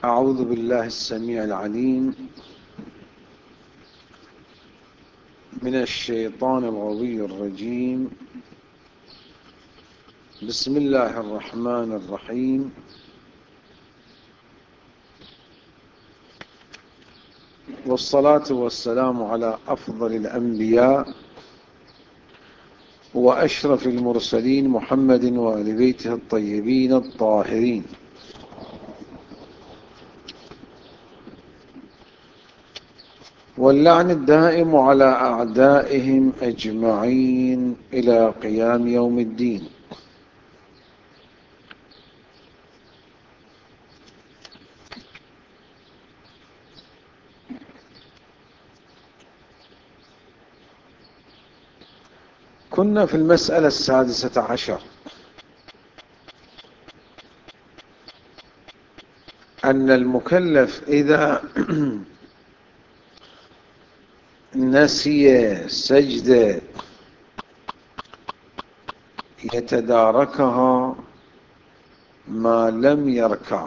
أعوذ بالله السميع العليم من الشيطان الغوي الرجيم. بسم الله الرحمن الرحيم. والصلاة والسلام على أفضل الأنبياء وأشرف المرسلين محمد وآل بيته الطيبين الطاهرين، واللعن الدائم على أعدائهم أجمعين إلى قيام يوم الدين. كنا في المسألة 16 أن المكلف إذا نسي سجدة يتداركها ما لم يركع،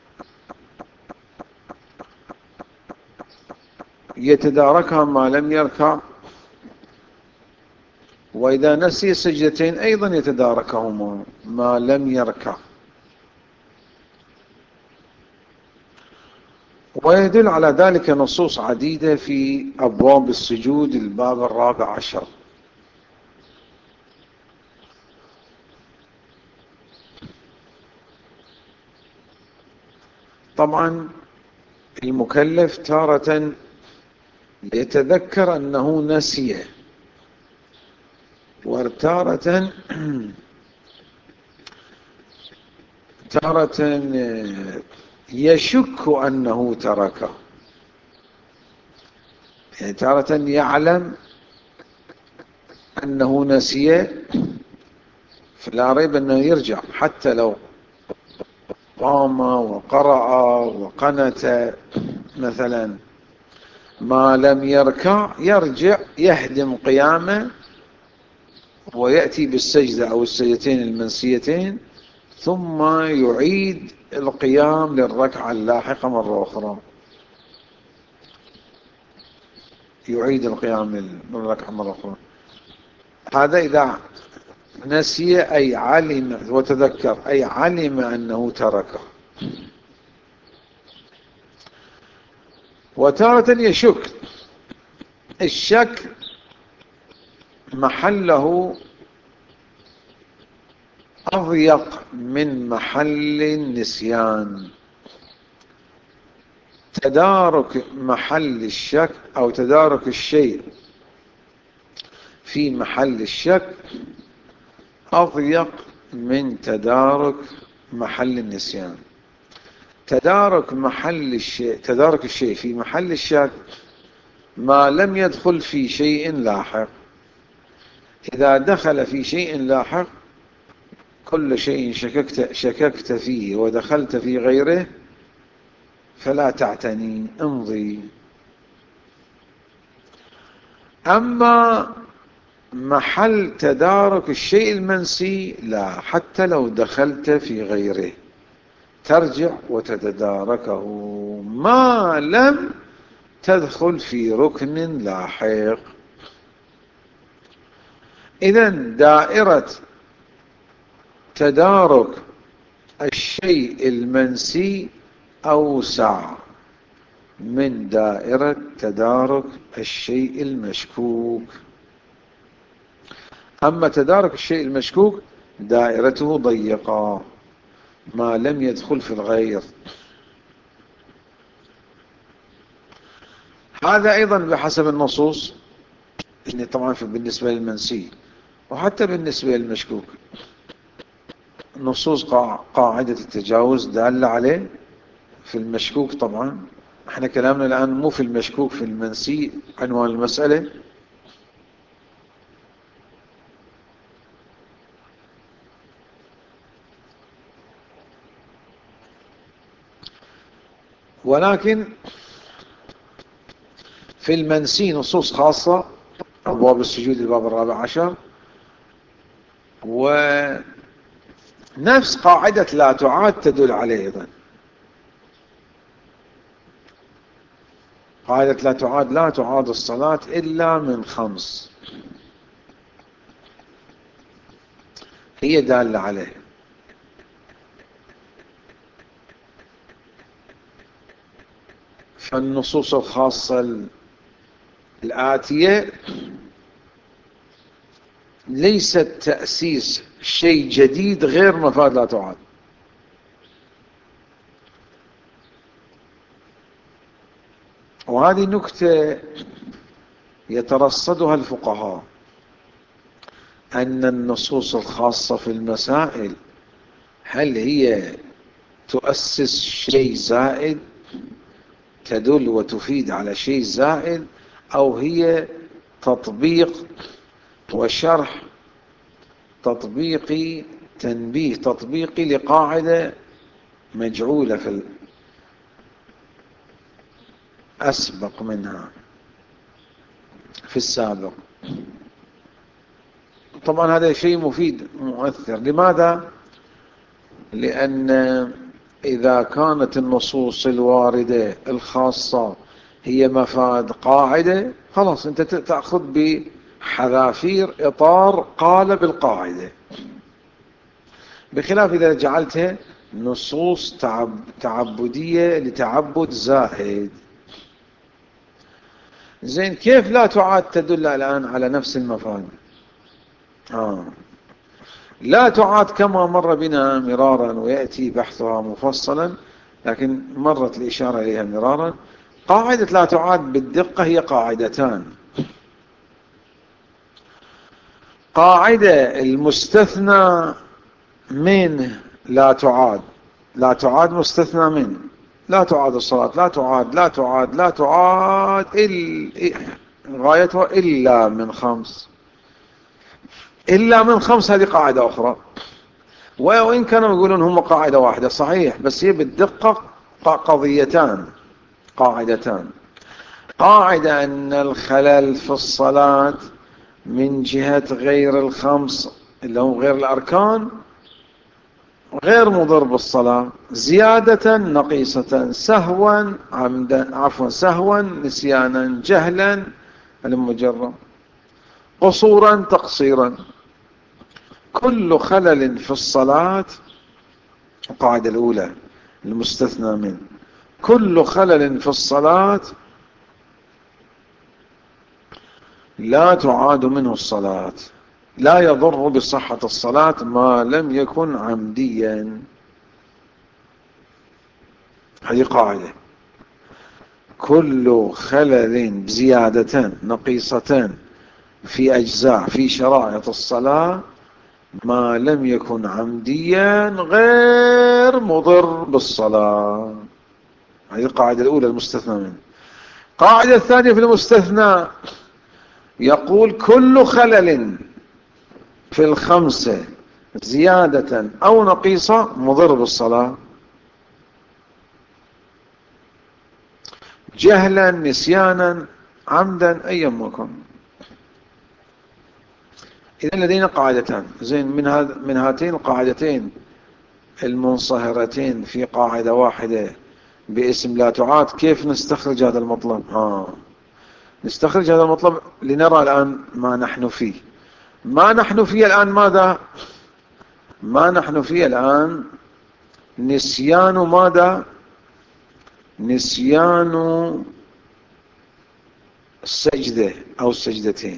وإذا نسي سجدتين أيضا يتداركهما ما لم يركع. ويدل على ذلك نصوص عديدة في أبواب السجود الباب 14. طبعا المكلف تارة يتذكر أنه نسي، وتارة يشك أنه تركه، يعني تارة يعلم أنه نسي فلا ريب أنه يرجع، حتى لو قام وقرأ وقنت مثلا ما لم يركع يرجع يهدم قيامه ويأتي بالسجدة أو السجدتين المنسيتين، ثم يعيد القيام للركعة اللاحقة مرة أخرى، هذا إذا نسي أي علم وتذكر أي علم أنه تركه. وتارة يشك، الشك محله أضيق من محل النسيان. تدارك محل الشك أو تدارك الشيء في محل الشك أضيق من تدارك محل النسيان. تدارك الشيء في محل الشك ما لم يدخل في شيء لاحق. إذا دخل في شيء لاحق كل شيء شككت فيه ودخلت في غيره فلا تعتني، امضي. أما محل تدارك الشيء المنسي لا، حتى لو دخلت في غيره ترجع وتتداركه ما لم تدخل في ركن لاحق. إذن دائرة تدارك الشيء المنسي أوسع من دائرة تدارك الشيء المشكوك. أما تدارك الشيء المشكوك دائرته ضيقة ما لم يدخل في الغير. هذا أيضا بحسب النصوص، طبعا بالنسبة للمنسي وحتى بالنسبة للمشكوك. نصوص قاعدة التجاوز دالة عليه في المشكوك. طبعا احنا كلامنا الآن مو في المشكوك، في المنسي عنوان المسألة. ولكن في المنسي نصوص خاصة، أبواب السجود الباب 14، ونفس قاعدة لا تعاد تدل عليه أيضا. قاعدة لا تعاد الصلاة إلا من 5 هي دالة عليه. فالنصوص الخاصة الآتية ليست تأسيس شيء جديد غير مفاد لا تعاد. وهذه نكتة يترصدها الفقهاء، أن النصوص الخاصة في المسائل هل هي تؤسس شيء زائد، تدل وتفيد على شيء زائد، أو هي تطبيق وشرح تطبيقي، تنبيه تطبيقي لقاعدة مجعولة في الأسبق منها في السابق. طبعا هذا شيء مفيد مؤثر. لماذا؟ لأن إذا كانت النصوص الواردة الخاصة هي مفاد قاعدة، خلاص أنت تأخذ بحذافير إطار قالب القاعدة، بخلاف إذا جعلتها نصوص تعبدية لتعبد زائد. زين، كيف لا تعاد تدل الآن على نفس المفاد؟ لا تعاد كما مر بنا مرارا ويأتي بحثها مفصلا، لكن مرت الإشارة إليها مرارا. قاعدة لا تعاد بالدقة هي قاعدتان. قاعدة المستثنى من لا تعاد، لا تعاد مستثنى من لا تعاد الصلاة، لا تعاد لا تعاد لا تعاد غايتها إلا من 5. إلا من 5 هذه قاعدة أخرى، وإن كانوا يقولون هم قاعدة واحدة صحيح، بس هي بالدقة قضيتان، قاعدتان. قاعدة أن الخلل في الصلاة من جهة غير ال5 اللي هم غير الأركان غير مضر بالصلاة، زيادة نقيصة، سهوا عمدا، سهوا نسيانا، جهلا المجرم، قصورا تقصيرا. كل خلل في الصلاة، القاعدة الأولى المستثنى من، كل خلل في الصلاة لا تعاد منه الصلاة، لا يضر بصحة الصلاة ما لم يكن عمديا. هذه قاعدة. كل خلل بزيادة نقيصة في أجزاء في شرائط الصلاة ما لم يكن عمديا غير مضر بالصلاة. هذه القاعدة الأولى المستثنى منه. قاعدة الثانية في المستثنى يقول كل خلل في ال5 زيادة أو نقيصة مضر بالصلاة، جهلا نسيانا عمدا أي مكان. إذن لدينا قاعدتان. زين، من هاتين القاعدتين المنصهرتين في قاعدة واحدة باسم لا تعاد، كيف نستخرج هذا المطلب؟ نستخرج هذا المطلب لنرى الآن ما نحن فيه. ما نحن فيه الآن ماذا؟ ما نحن فيه الآن نسيان ماذا؟ نسيان السجدة أو السجدتين،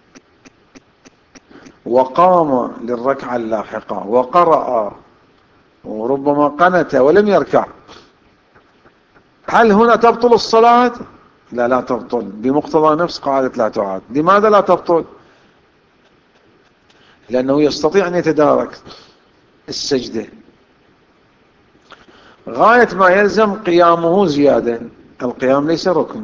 وقام للركعة اللاحقة وقرأ وربما قنت ولم يركع. هل هنا تبطل الصلاة؟ لا تبطل بمقتضى نفس قاعدة لا تعاد. لماذا لا تبطل؟ لأنه يستطيع أن يتدارك السجدة. غاية ما يلزم قيامه زيادة، القيام ليس ركن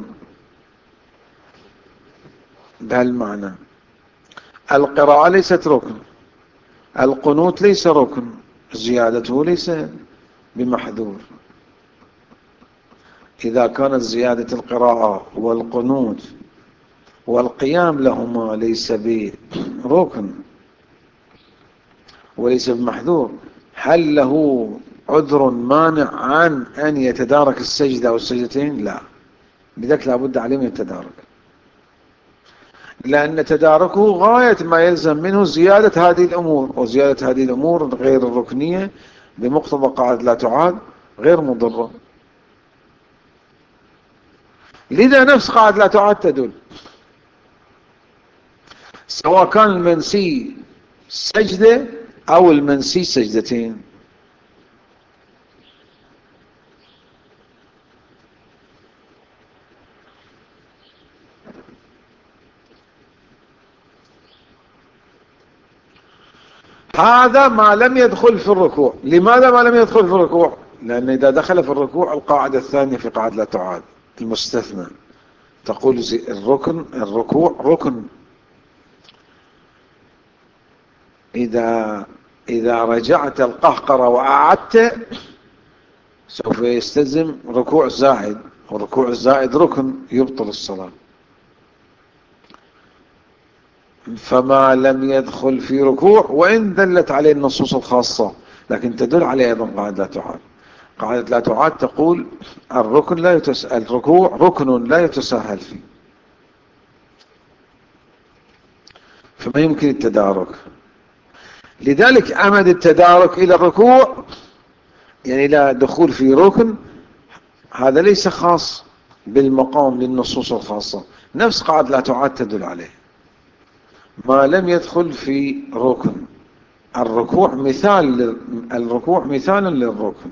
بهالمعنى. القراءة ليست ركن، القنوت ليس ركن، زيادته ليس بمحذور. إذا كانت زيادة القراءة والقنوت والقيام لهما ليس بركن وليس بمحذور، هل له عذر مانع عن أن يتدارك السجدة أو السجدتين؟ لا. لذلك لابد عليه من التدارك، لأن تداركه غاية ما يلزم منه زيادة هذه الأمور، وزيادة هذه الأمور غير الركنية بمقتضى قاعدة لا تعاد غير مضرة. لذا نفس قاعدة لا تعاد تدل، سواء كان المنسي سجدة أو المنسي سجدتين. هذا ما لم يدخل في الركوع. لماذا ما لم يدخل في الركوع؟ لأن إذا دخل في الركوع القاعدة الثانية في قاعدة لا تعاد المستثنى تقول الركوع ركن. إذا رجعت القهقرة وأعدت سوف يستلزم ركوع زائد، والركوع الزائد ركن يبطل الصلاة. فما لم يدخل في ركوع وإن دلت عليه النصوص الخاصة لكن تدل عليه أيضا قاعدة لا تعاد. قاعدة لا تعاد تقول الركوع ركن لا يتساهل فيه، فما يمكن التدارك. لذلك أمد التدارك إلى الركوع، يعني إلى دخول في ركن، هذا ليس خاص بالمقام للنصوص الخاصة، نفس قاعدة لا تعاد تدل عليه. ما لم يدخل في ركن، الركوع مثال للركن.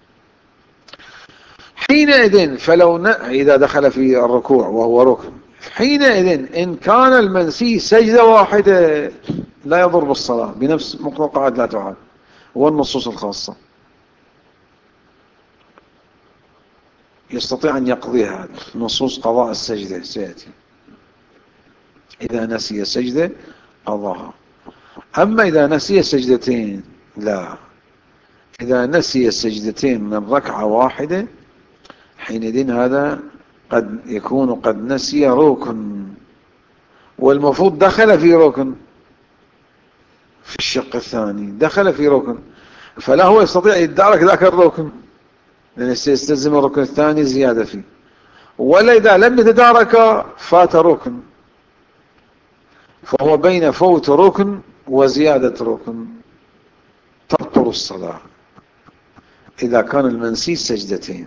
حينئذ إذا دخل في الركوع وهو ركن، حينئذ إن كان المنسي سجدة واحدة لا يضر بالصلاة بنفس مقتضى قاعدة لا تعاد والنصوص الخاصة، يستطيع أن يقضيها. نصوص قضاء السجدة سيأتي، إذا نسي سجدة قضاها. أما إذا نسي سجدتين لا، إذا نسي سجدتين من ركعة واحدة حينئذ هذا قد يكون قد نسي ركن، والمفروض دخل في ركن في الشق الثاني، دخل في ركن، فلا هو يستطيع يتدارك ذاك الركن لأنه سيستلزم الركن الثاني زيادة فيه، ولا إذا لم يتدارك فات ركن، فهو بين فوت ركن وزيادة ركن، تبطل الصلاة إذا كان المنسي سجدتين.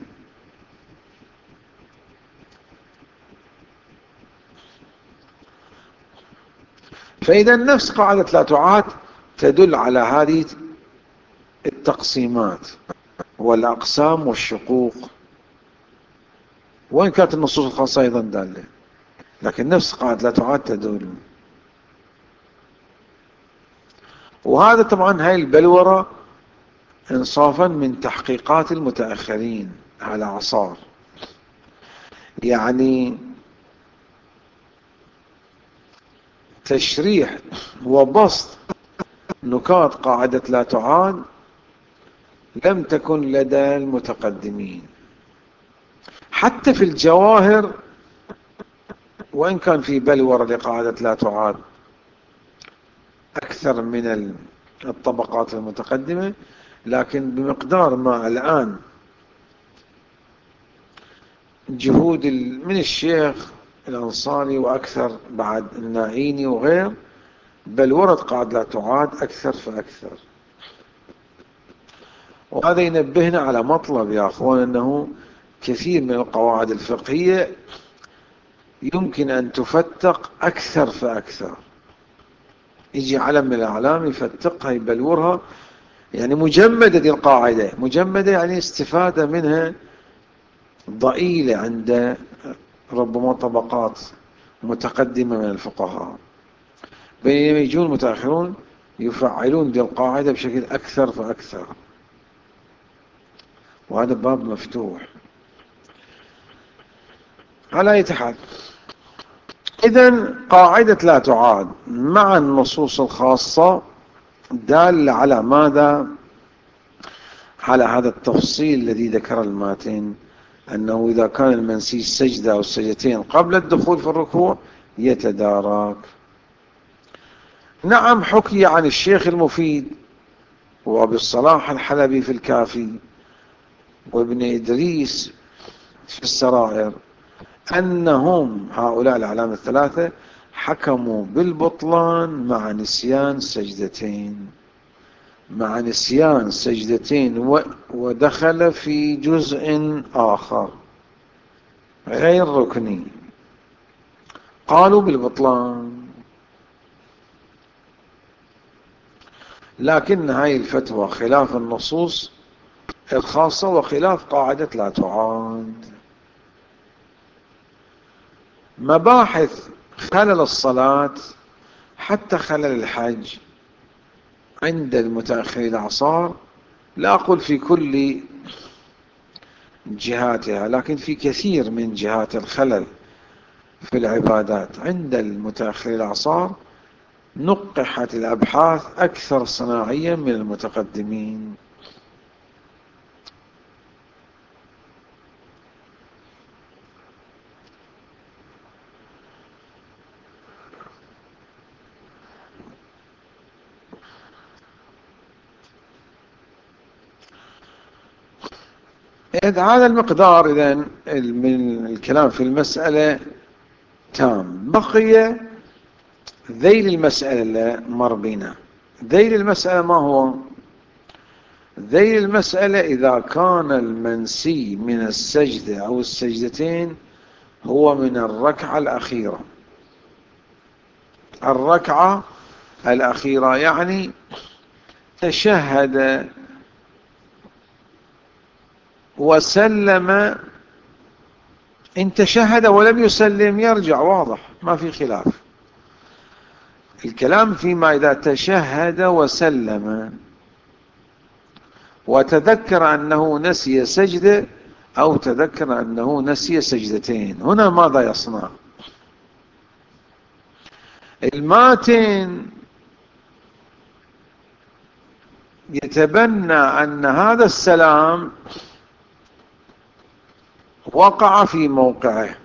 فإذا نفس قاعدة لا تعاد تدل على هذه التقسيمات والأقسام والشقوق، وإن كانت النصوص الخاصة أيضا دالة، لكن نفس قاعدة لا تعاد تدل. وهذا طبعا هاي البلورة انصافا من تحقيقات المتأخرين على عصار، يعني تشريح وبسط نكات قاعدة لا تعاد لم تكن لدى المتقدمين. حتى في الجواهر وإن كان في بلورة لقاعدة لا تعاد أكثر من الطبقات المتقدمة، لكن بمقدار ما الآن جهود من الشيخ الأنصاري وأكثر بعد الناعيني وغير، بلورة قاعدة لا تعاد أكثر فأكثر. وهذا ينبهنا على مطلب يا أخوان، أنه كثير من القواعد الفقهية يمكن أن تفتق أكثر فأكثر. يجي علم من الأعلام يفتقها يبلورها، يعني مجمدة دي القاعدة، مجمدة يعني استفادة منها ضئيلة عند ربما طبقات متقدمة من الفقهاء، بينما يجون المتأخرون يفعلون دي القاعدة بشكل أكثر فأكثر، وهذا باب مفتوح. على أي حال، إذن قاعدة لا تعاد مع النصوص الخاصة دال على ماذا؟ على هذا التفصيل الذي ذكر الماتن، أنه إذا كان المنسي السجدة أو السجدتين قبل الدخول في الركوع يتدارك. نعم، حكي عن الشيخ المفيد وأبي الصلاح الحلبي في الكافي وابن إدريس في السرائر أنهم هؤلاء العلامة الثلاثة حكموا بالبطلان مع نسيان سجدتين، مع نسيان سجدتين ودخل في جزء آخر غير ركني، قالوا بالبطلان. لكن هاي الفتوى خلاف النصوص الخاصة وخلاف قاعدة لا تعاد. مباحث خلل الصلاة حتى خلل الحج عند المتأخر الأعصار، لا أقول في كل جهاتها، لكن في كثير من جهات الخلل في العبادات عند المتأخر الأعصار نقحت الأبحاث أكثر صناعيا من المتقدمين. هذا المقدار إذن من الكلام في المسألة تام. بقي ذيل المسألة اللي مر بنا. ذيل المسألة ما هو؟ ذيل المسألة إذا كان المنسي من السجدة أو السجدتين هو من الركعة الأخيرة. الركعة الأخيرة يعني تشهد وسلم، إن تشهد ولم يسلم يرجع، واضح ما في خلاف. الكلام فيما إذا تشهد وسلم وتذكر أنه نسي سجدة أو تذكر أنه نسي سجدتين، هنا ماذا يصنع؟ الماتن يتبنى أن هذا السلام وقع في موقعه.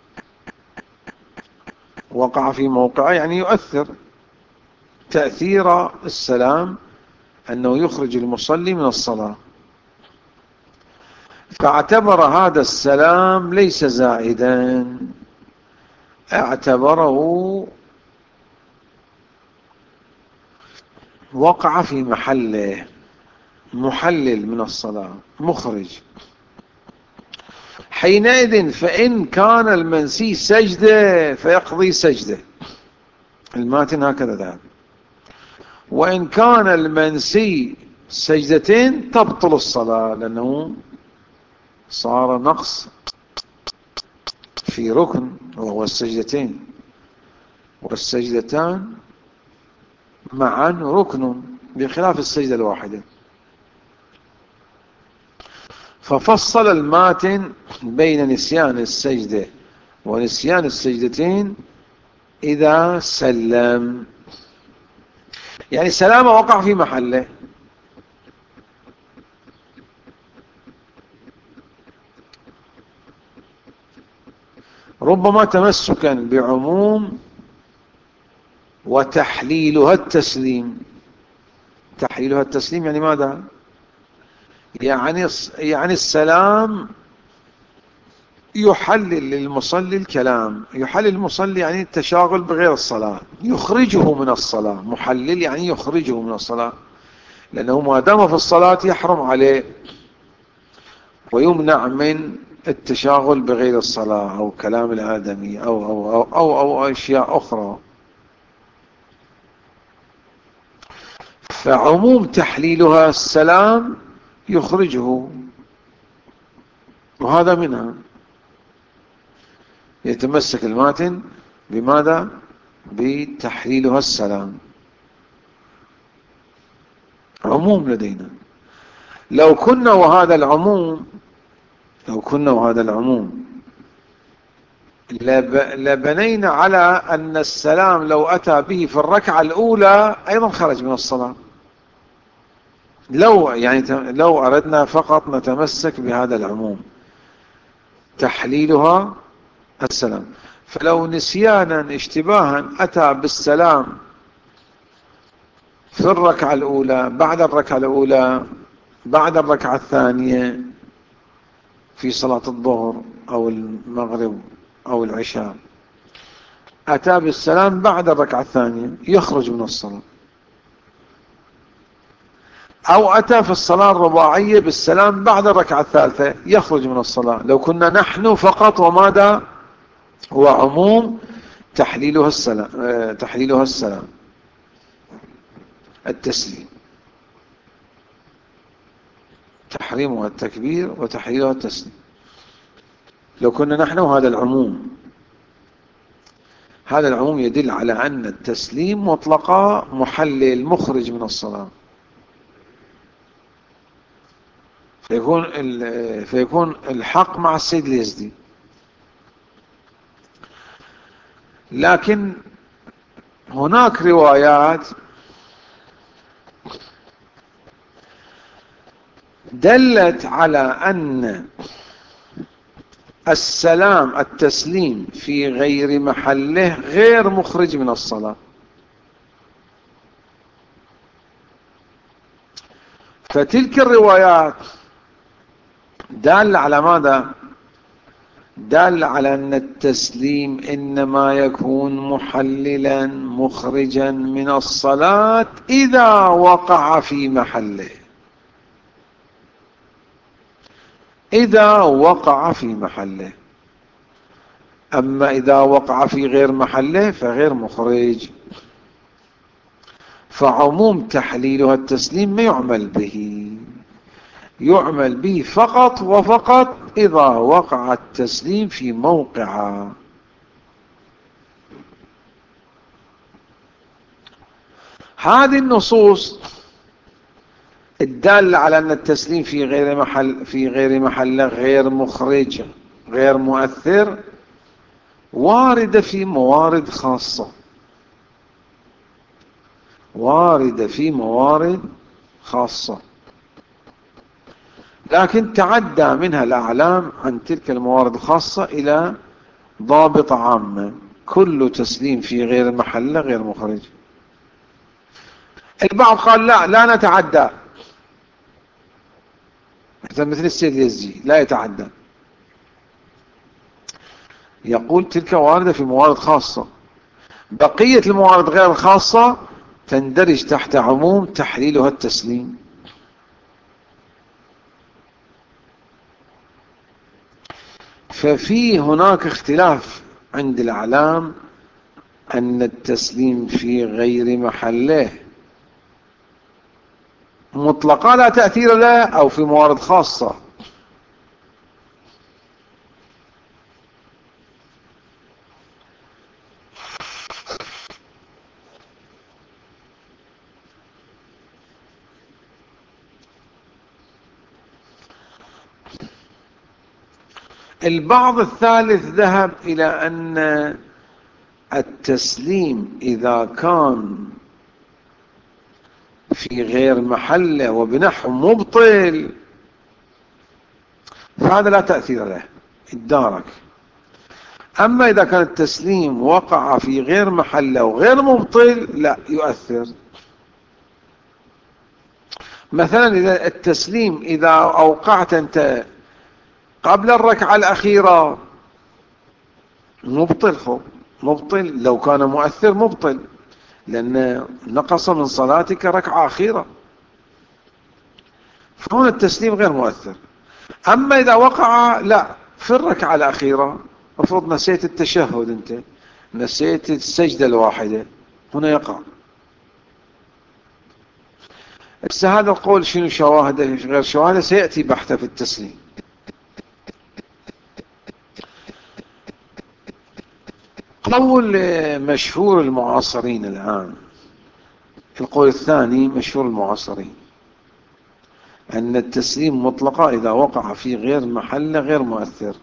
وقع في موقعه يعني يؤثر تأثير السلام أنه يخرج المصلي من الصلاة، فاعتبر هذا السلام ليس زائدا، اعتبره وقع في محله، محلل من الصلاة، مخرج. حينئذ فإن كان المنسي سجدة فيقضي سجدة، الماتن هكذا ذهب. وإن كان المنسي سجدتين تبطل الصلاة، لأنه صار نقص في ركن وهو السجدتين، والسجدتان معا ركن بخلاف السجدة الواحدة. ففصل الماتن بين نسيان السجدة ونسيان السجدتين إذا سلم، يعني سلام وقع في محله. ربما تمسكا بعموم وتحليلها التسليم. تحليلها التسليم يعني ماذا؟ يعني السلام يحلل للمصلي الكلام، يحلل المصلي يعني التشاغل بغير الصلاة، يخرجه من الصلاة. محلل يعني يخرجه من الصلاة، لأنه ما دام في الصلاة يحرم عليه ويمنع من التشاغل بغير الصلاة أو كلام الآدمي أو أشياء أخرى. فعموم تحليلها السلام يخرجه، وهذا منها. يتمسك الماتن بماذا؟ بتحليلها السلام، عموم لدينا. لو كنا وهذا العموم لبنينا على أن السلام لو أتى به في الركعة الأولى أيضا خرج من الصلاة. لو أردنا فقط نتمسك بهذا العموم تحليلها السلام. فلو نسيانا اشتباها أتى بالسلام في الركعة الأولى، بعد الركعة الأولى، بعد الركعة الثانية في صلاة الظهر أو المغرب أو العشاء أتى بالسلام بعد الركعة الثانية يخرج من الصلاة، أو أتى في الصلاة الرباعية بالسلام بعد الركعة الثالثة يخرج من الصلاة. لو كنا نحن فقط وماذا هو عموم تحليلها السلام التسليم، تحريمها التكبير وتحليلها التسليم. لو كنا نحن هذا العموم يدل على أن التسليم مطلقا محلل مخرج من الصلاة، فيكون الحق مع السيد اليزدي. لكن هناك روايات دلت على أن التسليم في غير محله غير مخرج من الصلاة. فتلك الروايات دالة على ماذا؟ دالة على أن التسليم إنما يكون محللا مخرجا من الصلاة إذا وقع في محله، أما إذا وقع في غير محله فغير مخرج. فعموم تحليلها التسليم ما يعمل به فقط وفقط إذا وقع التسليم في موقعه. هذه النصوص الدالة على أن التسليم في غير محله غير مخرج غير مؤثر واردة في موارد خاصة، لكن تعدى منها الأعلام عن تلك الموارد الخاصة إلى ضابط عامة: كل تسليم في غير محله غير مخرج. البعض قال لا نتعدى، مثل السيد اليزدي لا يتعدى، يقول تلك واردة في موارد خاصة، بقية الموارد غير الخاصة تندرج تحت عموم تحليلها التسليم. ففي هناك اختلاف عند الأعلام أن التسليم في غير محله مطلقا لا تأثير له أو في موارد خاصة. البعض الثالث ذهب إلى أن التسليم إذا كان في غير محله وبنحو مبطل فهذا لا تأثير له، الدارك. أما إذا كان التسليم وقع في غير محله وغير مبطل لا يؤثر. مثلا إذا التسليم إذا أوقعت أنت قبل الركعة الأخيرة مبطل لو كان مؤثر مبطل، لأن نقص من صلاتك ركعة أخيرة، فهنا التسليم غير مؤثر. أما إذا وقع لا في الركعة الأخيرة، افرض نسيت التشهد أنت، نسيت السجدة الواحدة، هنا يقع. هذا القول شنو شواهده غير شواهده سيأتي بحثه في التسليم. قول مشهور المعاصرين الآن، القول الثاني مشهور المعاصرين، أن التسليم مطلقا إذا وقع في غير محله غير مؤثر.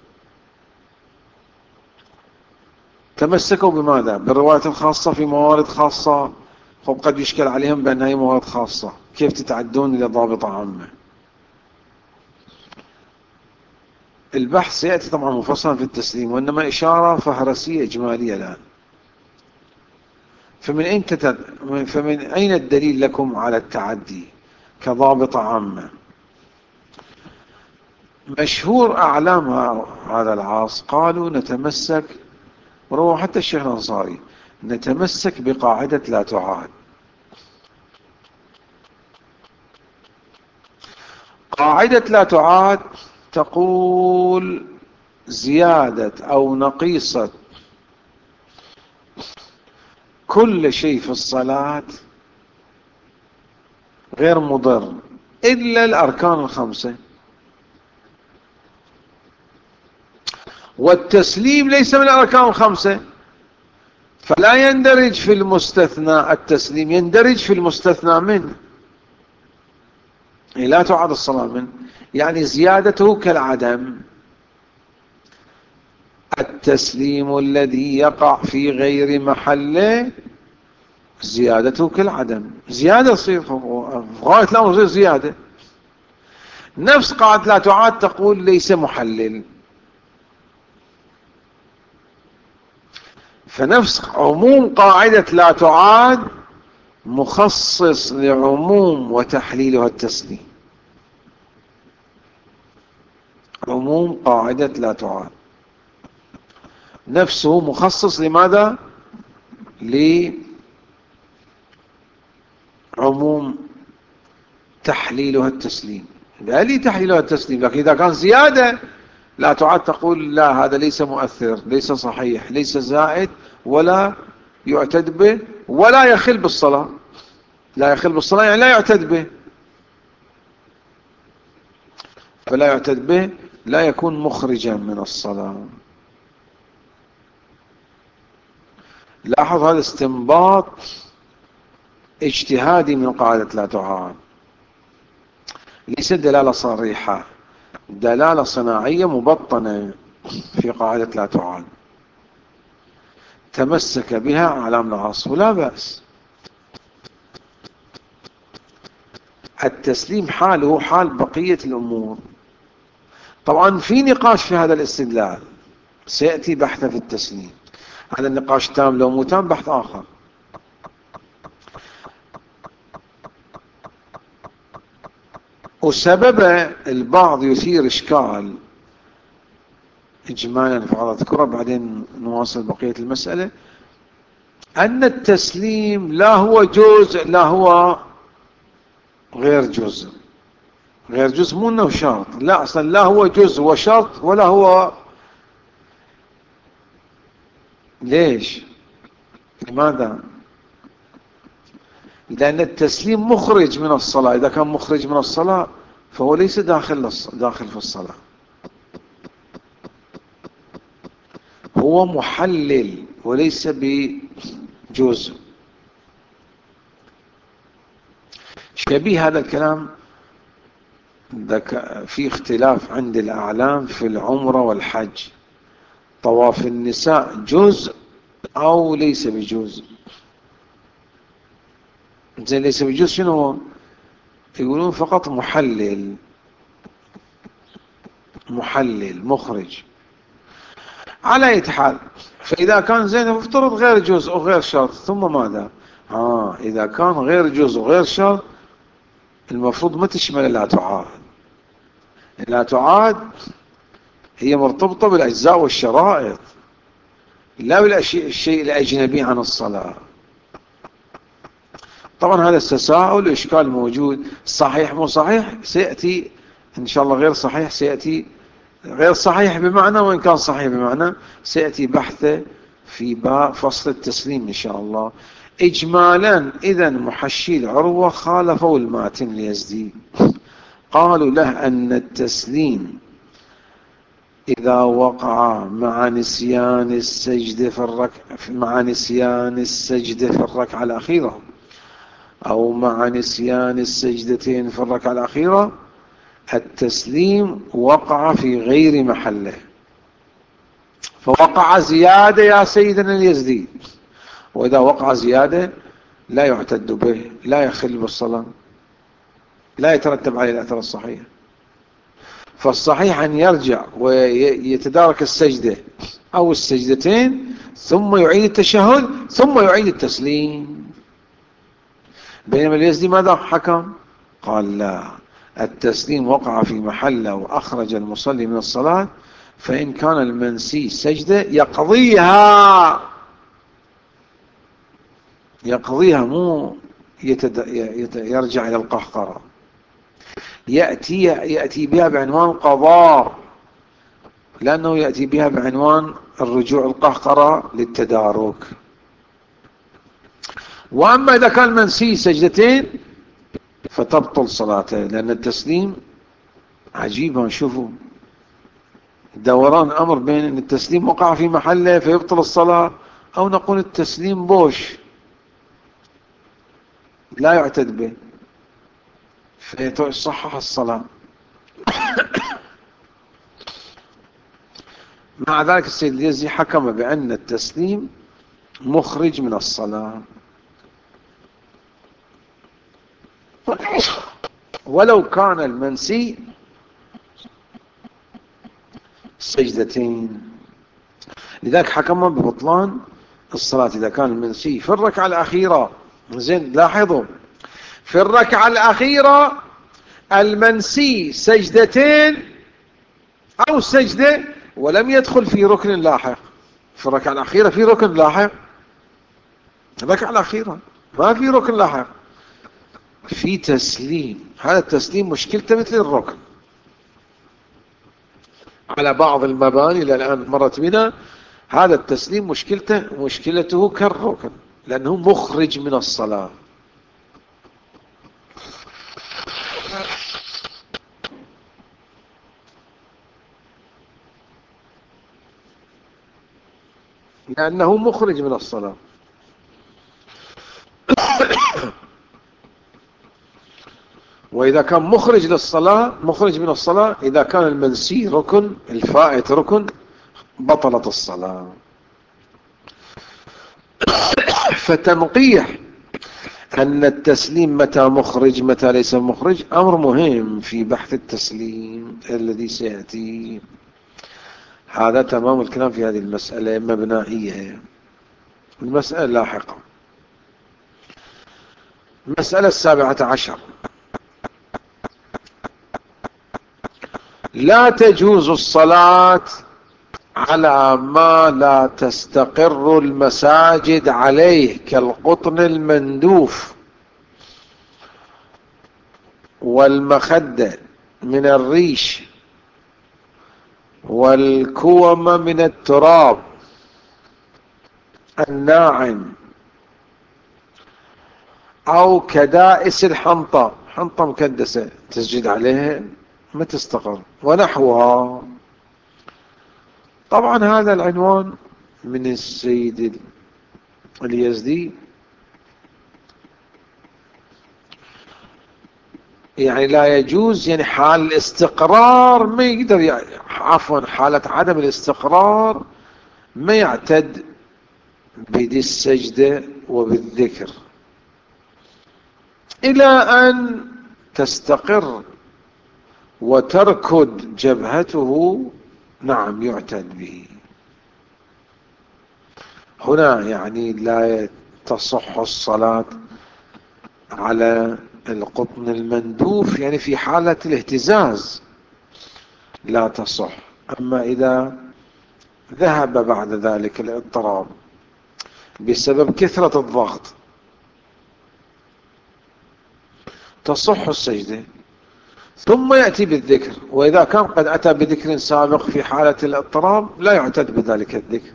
تمسكوا بماذا؟ بالرواية الخاصة في موارد خاصة. قد يشكل عليهم بأنها موارد خاصة، كيف تتعدون إلى ضابطة عامة؟ البحث سيأتي طبعا مفصلا في التسليم، وإنما إشارة فهرسية إجمالية الآن. فمن أين الدليل لكم على التعدي كضابطة عامة؟ مشهور أعلام هذا العصر قالوا نتمسك، وروى حتى الشيخ الأنصاري، نتمسك بقاعدة لا تعاد. قاعدة لا تعاد تقول زيادة أو نقيصة كل شيء في الصلاة غير مضر إلا الأركان الخمسة، والتسليم ليس من الأركان الخمسة، فلا يندرج في المستثنى. التسليم يندرج في المستثنى منه، لا تعاد الصلاة منه، يعني زيادته كالعدم. التسليم الذي يقع في غير محله زيادته كالعدم، زيادة تصير غاية الأمر تصير زيادة. نفس قاعدة لا تعاد تقول ليس محلل، فنفس عموم قاعدة لا تعاد مخصص لعموم وتحليلها التسليم. عموم قاعدة لا تعاد نفسه مخصص لماذا؟ لعموم تحليلها التسليم. لا لي تحليلها التسليم، لكن إذا كان زيادة لا تعاد تقول لا، هذا ليس مؤثر، ليس صحيح، ليس زائد، ولا يعتد به، ولا يخل بالصلاة. لا يخل بالصلاة يعني لا يعتد به، فلا يعتد به لا يكون مخرجا من الصلاة. لاحظ هذا استنباط اجتهادي من قاعدة لا تعاد، ليس دلالة صريحة، دلالة صناعية مبطنة في قاعدة لا تعاد، تمسك بها أعلام العصر ولا بأس. التسليم حاله حال بقية الأمور. طبعا في نقاش في هذا الاستدلال سيأتي بحثه في التسليم، هذا النقاش تام لو مو تام بحث آخر. وسبب البعض يثير إشكال إجمالا فقط أذكره بعدين نواصل بقية المسألة، أن التسليم لا هو جزء لا هو غير جزء. غير جزء مو انه شرط، لا اصلا لا هو جزء وشرط ولا هو. ليش؟ لماذا؟ لأن التسليم مخرج من الصلاة، إذا كان مخرج من الصلاة فهو ليس داخل في الصلاة، هو محلل وليس بجزء. شبيه هذا الكلام في اختلاف عند الأعلام في العمرة والحج، طواف النساء جزء أو ليس بجزء. زين ليس بجزء شنو هو؟ يقولون فقط محلل مخرج. على أي حال، فإذا كان زين افترض غير جزء وغير شرط، ثم ماذا؟ إذا كان غير جزء وغير شرط المفروض ما تشمل لا تعاد. لا تعاد هي مرتبطة بالأجزاء والشرائط، لا بالشيء الأجنبي عن الصلاة. طبعا هذا التساؤل إشكال موجود، صحيح مو صحيح سيأتي إن شاء الله، غير صحيح سيأتي، غير صحيح بمعنى وإن كان صحيح بمعنى سيأتي بحثه في باب فصل التسليم إن شاء الله. إجمالا إذا محشي العروة خالفوا الماتن اليزدي، قالوا له أن التسليم إذا وقع مع نسيان السجد في الركعة الأخيرة أو مع نسيان السجدتين في الركعة الأخيرة، التسليم وقع في غير محله، فوقع زيادة يا سيدنا اليزدي، وإذا وقع زيادة لا يعتد به، لا يخل بالصلاة، لا يترتب عليه الأثر الصحيح. فالصحيح أن يرجع ويتدارك السجدة أو السجدتين ثم يعيد التشهد ثم يعيد التسليم. بينما اليزدي ماذا حكم؟ قال لا، التسليم وقع في محله وأخرج المصلي من الصلاة، فإن كان المنسي سجدة يقضيها، مو يرجع إلى القهقرة، يأتي بها بعنوان قضاء، لأنه يأتي بها بعنوان الرجوع القهقرة للتدارك. وأما إذا كان منسي سجدتين فتبطل صلاته، لأن التسليم عجيبا، نشوفوا دوران أمر بين أن التسليم وقع في محله فيبطل الصلاة، أو نقول التسليم بوش لا يعتد به فيصحح الصلاة. مع ذلك السيد اليزدي حكم بأن التسليم مخرج من الصلاة، ولو كان المنسي سجدتين. لذلك حكم ببطلان الصلاة إذا كان المنسي في الركعة الأخيرة. زين، لاحظوا في الركعة الأخيرة المنسي سجدتين أو سجدة ولم يدخل في ركن لاحق. في الركعة الأخيرة في ركن لاحق، الركعة الأخيرة ما في ركن لاحق، في تسليم. هذا التسليم مشكلته مثل الركن على بعض المباني إلى الآن مرت بنا. هذا التسليم مشكلته كالركن، لأنه مخرج من الصلاة. لأنه مخرج من الصلاة. وإذا كان مخرج للصلاة، مخرج من الصلاة، إذا كان المنسي ركن، الفائت ركن، بطلت الصلاة. فتنقيح أن التسليم متى مخرج متى ليس مخرج أمر مهم في بحث التسليم الذي سيأتي. هذا تمام الكلام في هذه المسألة مبنائية. المسألة اللاحقة، المسألة 17، لا تجوز الصلاة على ما لا تستقر المساجد عليه كالقطن المندوف والمخدة من الريش والكوم من التراب الناعم، أو كدائس الحنطة، حنطة مكدسة تسجد عليها ما تستقر، ونحوها. طبعا هذا العنوان من السيد اليزدي، يعني لا يجوز، يعني حال الاستقرار ما يقدر، يعني عفوا حالة عدم الاستقرار ما يعتد بدي السجدة وبالذكر إلى أن تستقر وتركض جبهته، نعم يعتد به. هنا يعني لا تصح الصلاة على القطن المندوف، يعني في حالة الاهتزاز لا تصح. أما إذا ذهب بعد ذلك الاضطراب بسبب كثرة الضغط تصح السجدة، ثم يأتي بالذكر. وإذا كان قد أتى بذكر سابق في حالة الاضطراب لا يعتد بذلك الذكر،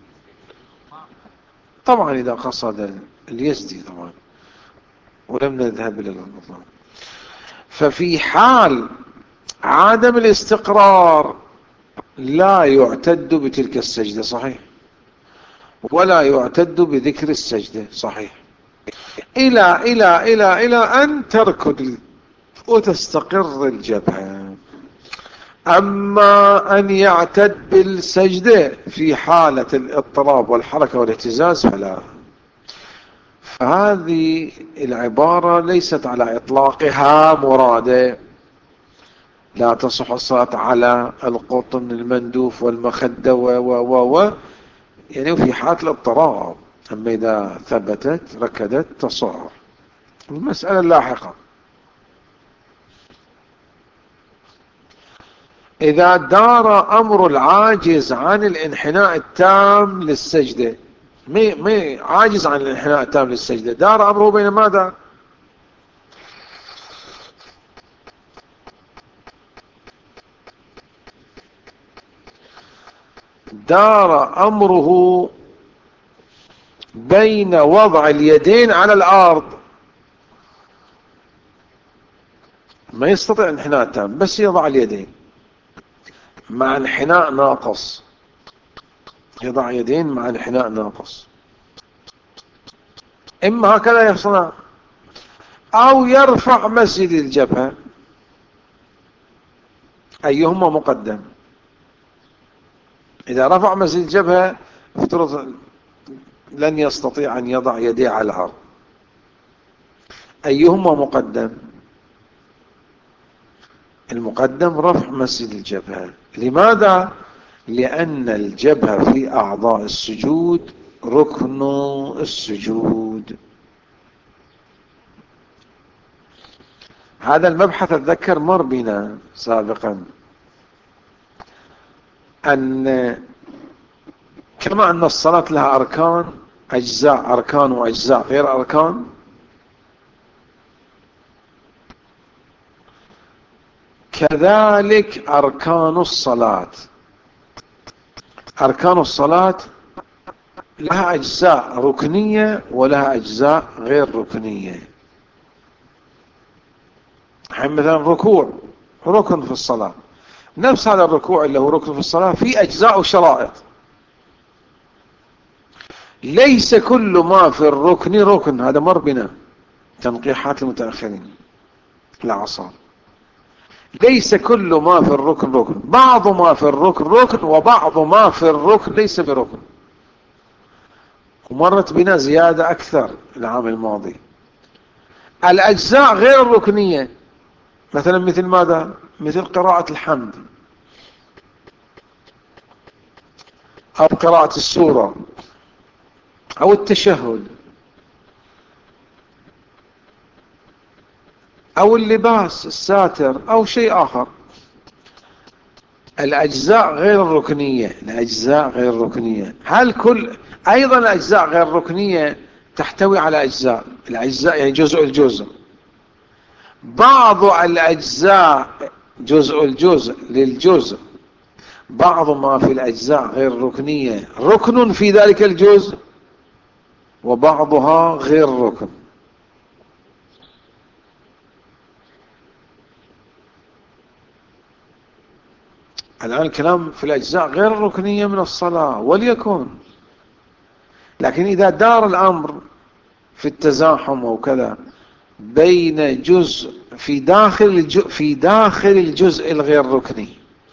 طبعا إذا قصد اليزدي طبعا، ولم نذهب إلى البطلان. ففي حال عدم الاستقرار لا يعتد بتلك السجدة، صحيح، ولا يعتد بذكر السجدة، صحيح، إلى أن تركض وتستقر الجبهة. أما أن يعتد بالسجدة في حالة الاضطراب والحركة والاهتزاز فلا. فهذه العبارة ليست على إطلاقها مرادة. لا تصح الصلاة على القطن المندوف والمخدة يعني في حالة الاضطراب. أما إذا ثبتت ركدت تصح. المسألة اللاحقة، إذا دار أمر العاجز عن الانحناء التام للسجدة، مي عاجز عن الانحناء التام للسجدة، دار أمره بين ماذا؟ دار أمره بين وضع اليدين على الأرض، ما يستطيع انحناء تام، بس يضع اليدين مع انحناء ناقص، يضع يدين مع انحناء ناقص، إما هكذا يصنع أو يرفع مسجد الجبهة، أيهما مقدم؟ إذا رفع مسجد الجبهة افترض لن يستطيع أن يضع يديه على الأرض، أيهما مقدم؟ المقدم رفع مسجد الجبهة. لماذا؟ لأن الجبهة في أعضاء السجود ركن السجود. هذا المبحث أتذكر مر بنا سابقا، أن كما أن الصلاة لها أركان، أجزاء أركان وأجزاء غير أركان، كذلك أركان الصلاة. أركان الصلاة لها أجزاء ركنية ولها أجزاء غير ركنية. مثلا الركوع ركن في الصلاة، نفس هذا الركوع اللي هو ركن في الصلاة في أجزاء وشرائط، ليس كل ما في الركن ركن. هذا مر بنا تنقيحات المتأخرين العصر. ليس كل ما في الركن ركن، بعض ما في الركن ركن وبعض ما في الركن ليس بركن. ومرت بنا زيادة أكثر العام الماضي. الأجزاء غير الركنية مثلا مثل ماذا؟ مثل قراءة الحمد أو قراءة السورة أو التشهد أو اللباس الساتر أو شيء آخر. الأجزاء غير الركنية، الأجزاء غير الركنية. هل كل أيضا الأجزاء غير الركنية تحتوي على أجزاء، الأجزاء يعني جزء الجزء. بعض الأجزاء جزء الجزء للجزء، بعض ما في الأجزاء غير الركنية ركن في ذلك الجزء وبعضها غير ركن. الآن الكلام في الأجزاء غير الركنية من الصلاة وليكن، لكن إذا دار الأمر في التزاحم وكذا بين جزء في داخل الجزء الغير ركني،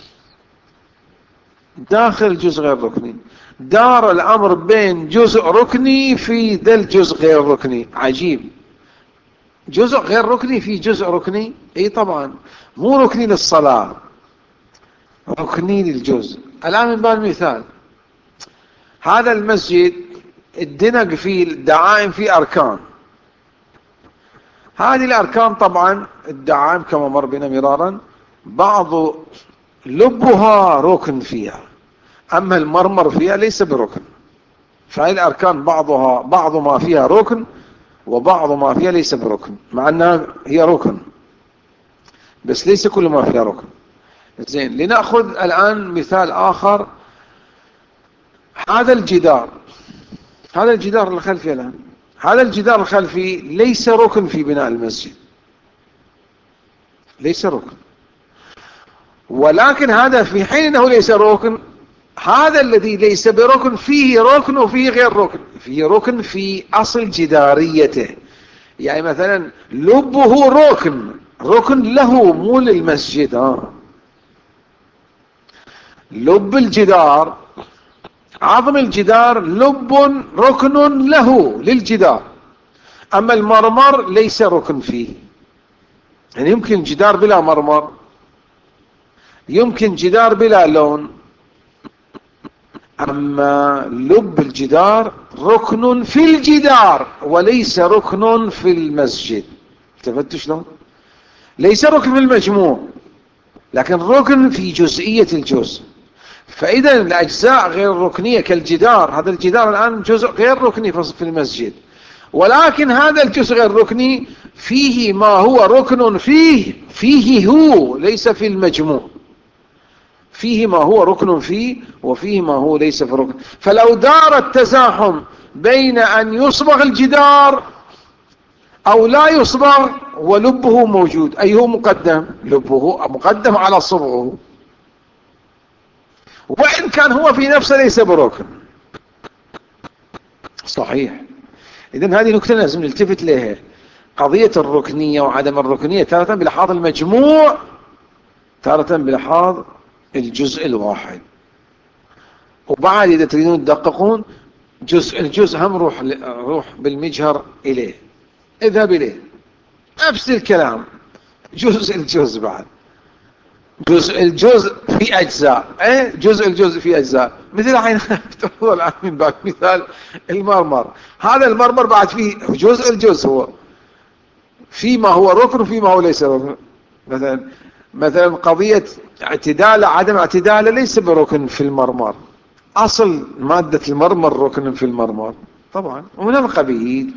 داخل الجزء غير ركني، دار الأمر بين جزء ركني في ذا الجزء غير ركني. عجيب، جزء غير ركني في جزء ركني. اي طبعا، مو ركني للصلاة، ركني للجزء. الآن من باب المثال، هذا المسجد الدنق فيه الدعائم فيه أركان. هذه الأركان طبعا الدعائم كما مر بنا مرارا بعض لبها ركن فيها، أما المرمر فيها ليس بركن. فهذه الأركان بعض ما فيها ركن وبعض ما فيها ليس بركن، مع أنها هي ركن بس ليس كل ما فيها ركن. زين، لنأخذ الآن مثال آخر. هذا الجدار الخلفي الآن، هذا الجدار الخلفي ليس ركن في بناء المسجد، ليس ركن، ولكن هذا في حين أنه ليس ركن، هذا الذي ليس بركن فيه ركن وفيه غير ركن. فيه ركن في أصل جداريته، يعني مثلا لبه ركن له مو للمسجد. لب الجدار، عظم الجدار لب ركن له للجدار، أما المرمر ليس ركن فيه. يعني يمكن جدار بلا مرمر، يمكن جدار بلا لون، أما لب الجدار ركن في الجدار وليس ركن في المسجد. التفتوا شلون؟ ليس ركن في المجموع، لكن ركن في جزئية الجزء. فإذا الأجزاء غير ركنية كالجدار، هذا الجدار الآن جزء غير ركني في المسجد، ولكن هذا الجزء غير ركني فيه ما هو ركن فيه هو، ليس في المجموع، فيه ما هو ركن فيه وفيه ما هو ليس في ركن. فلو دار التزاحم بين أن يصبغ الجدار أو لا يصبغ ولبه موجود، أي هو مقدم؟ لبه مقدم على صبغه، وإن كان هو في نفسه ليس بركن. صحيح. إذن هذه نكتة لازم نلتفت لها، قضية الركنية وعدم الركنية تارة بلحاظ المجموع، تارة بلحاظ الجزء الواحد. وبعد إذا تريدون تدققون الجزء هم روح بالمجهر إليه، اذهب إليه، نفس الكلام. الجزء بعد جزء الجزء في أجزاء، جزء الجزء في أجزاء. مثل حين افترضوا الآن من باب مثال المرمر، هذا المرمر بعد فيه جزء الجزء، هو فيما هو ركن وفيما هو ليس ركن. مثلا قضية اعتدال عدم اعتدال ليس بركن في المرمر، أصل مادة المرمر ركن في المرمر طبعا، ومن القبيل.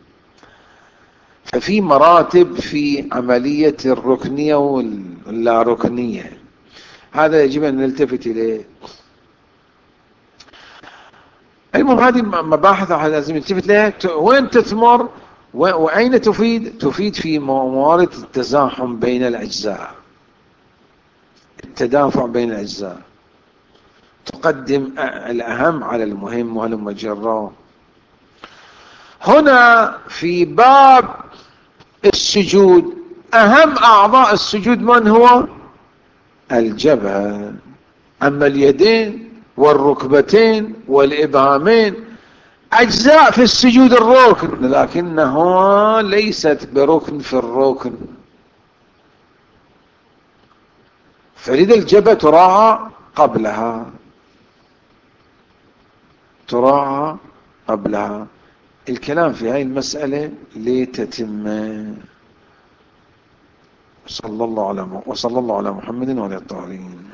ففي مراتب في عملية الركنية واللا ركنية، هذا يجب أن نلتفت إليه. المهم هذه مباحث لازم نلتفت لها. وين تثمر وأين تفيد في موارد التزاحم بين الأجزاء، التدافع بين الأجزاء، تقدم الأهم على المهم وهلم جرا. هنا في باب السجود، أهم أعضاء السجود من هو؟ الجبهة. أما اليدين والركبتين والإبهامين أجزاء في السجود الركن، لكنها ليست بركن في الركن. فلذا الجبهة تراعى قبلها. الكلام في هذه المسألة لتتم. وصلى الله على محمد وعلى الطاهرين.